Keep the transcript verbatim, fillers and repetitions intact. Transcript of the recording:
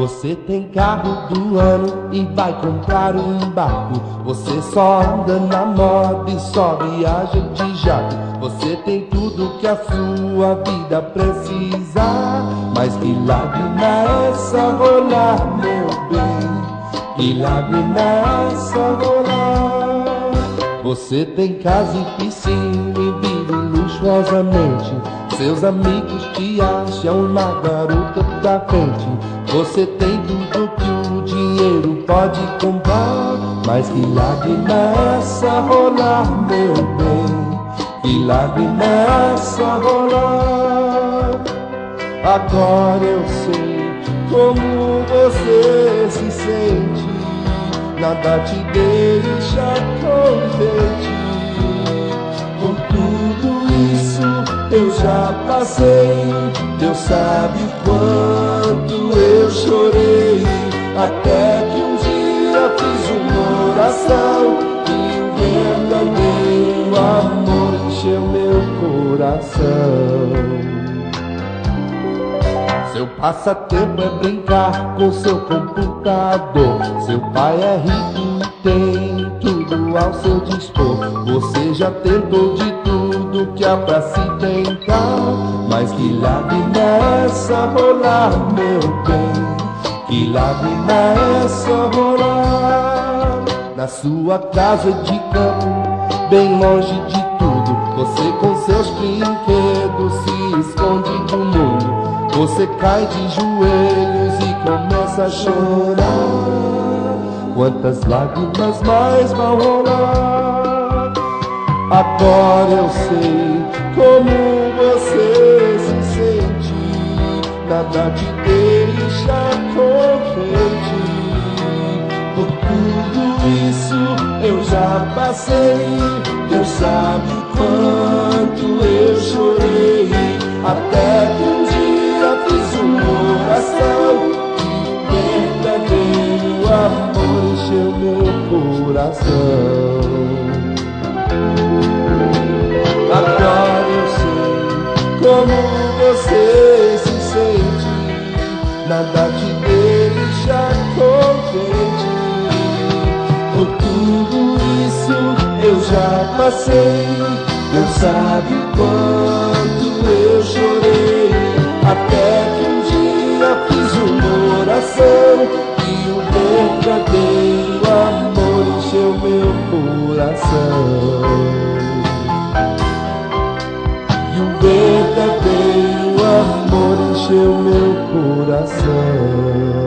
Você tem carro do ano e vai comprar um barco. Você só anda na moda e só viaja de jato. Você tem tudo que a sua vida precisa. Mas que lágrima é essa rolar, meu bem? Que lágrima é essa rolar? Você tem casa e piscina e vive luxuosamente. Seus amigos te acham uma garota da frente. Você tem tudo que o dinheiro pode comprar. Mas que lágrima é essa rolar, meu bem? Que lágrima é essa rolar? Agora eu sei como você se sente. Nada te deixa contente. Por tudo isso eu já passei. Deus sabe o quanto eu chorei. Até que um dia fiz uma oração e um verdadeiro amor encheu meu coração. Seu passatempo é brincar com seu computador. Seu pai é rico e tem tudo ao seu dispor. Você já tentou de tudo que há pra se tentar. Mas que lágrima é essa rolar, meu bem? Que lágrima é essa rolar? Na sua casa de campo, bem longe de tudo, você com seus brinquedos se esconde do mundo. Você cai de joelhos e começa a chorar. Quantas lágrimas mais vão rolar? Agora eu sei como você se sente. Nada te deixa contente. Por tudo isso eu já passei. Deus sabe o quanto eu chorei. Até que um dia fiz uma oração e verdadeiro amor encheu meu coração. Agora eu sei como você se sente. Nada te deixa contente. Por tudo isso eu já passei. Deus sabe quanto eu chorei. Até que um dia fiz uma oração e o verdadeiro amor encheu meu coração. E o verdadeiro amor encheu meu coração.